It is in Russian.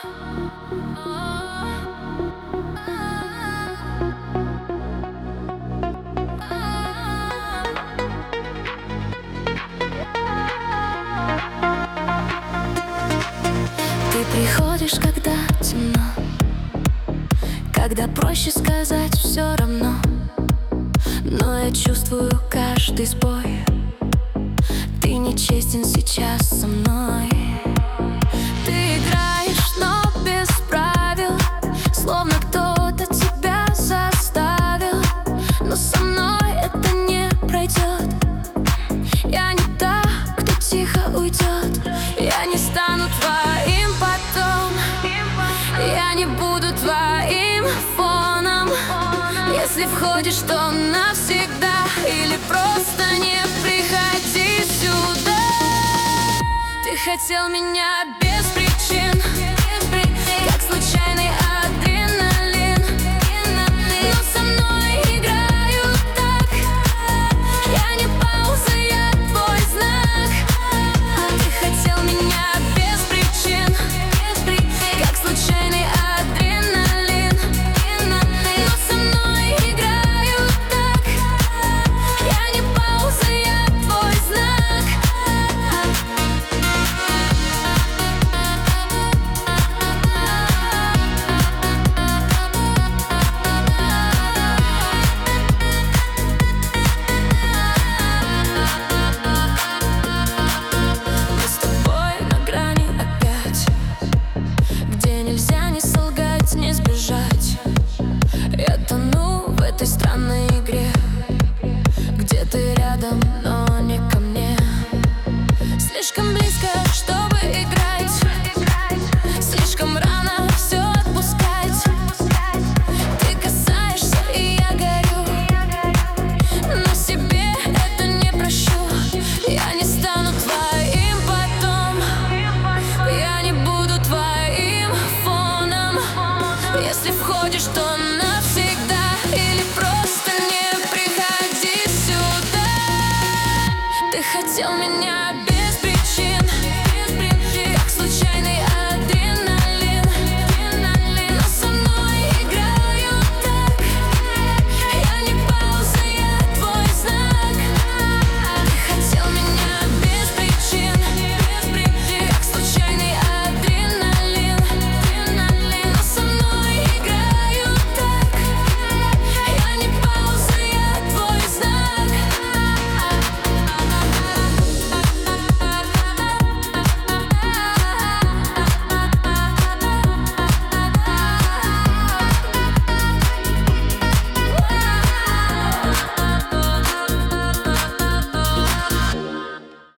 Ты приходишь, когда темно, когда проще сказать все равно. Но я чувствую каждый сбой. Ты нечестен сейчас со мной. Ты играешь, но без правил, словно кто-то тебя заставил. Но со мной это не пройдет. Я не та, кто тихо уйдет. Я не стану твоим потом. Я не буду твоим фоном. Если входишь, то навсегда. Или просто не приходи сюда. Ты хотел меня